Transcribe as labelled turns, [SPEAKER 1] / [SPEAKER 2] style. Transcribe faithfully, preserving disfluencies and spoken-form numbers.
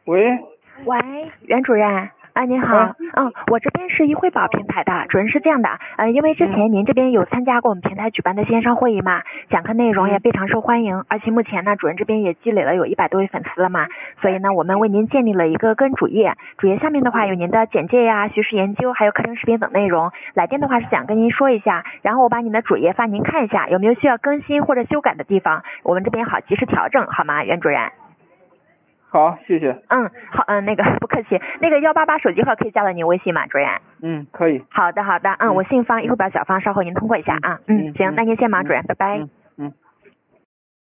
[SPEAKER 1] 喂，
[SPEAKER 2] 喂，袁主任啊，您好，
[SPEAKER 1] 啊
[SPEAKER 2] 嗯，我这边是一汇宝平台的，主任是这样的，呃，因为之前您这边有参加过我们平台举办的线上会议嘛，讲课内容也非常受欢迎，而且目前呢，主任这边也积累了有一百多位粉丝了嘛，所以呢，我们为您建立了一个个人主页，主页下面的话有您的简介呀、学识研究，还有课程视频等内容。来电的话是想跟您说一下，然后我把您的主页发您看一下，有没有需要更新或者修改的地方，我们这边好及时调整，好吗，袁主任？
[SPEAKER 1] 好，谢谢。
[SPEAKER 2] 嗯，好，嗯，那个不客气，那个幺八八手机号可以加到您微信吗，主任？
[SPEAKER 1] 嗯，可以。
[SPEAKER 2] 好的，好的，嗯，
[SPEAKER 1] 嗯
[SPEAKER 2] 我姓方，一会儿把小方稍后您通过一下啊。嗯，行，
[SPEAKER 1] 嗯嗯
[SPEAKER 2] 那您先忙，
[SPEAKER 1] 嗯
[SPEAKER 2] 主任，拜拜。
[SPEAKER 1] 嗯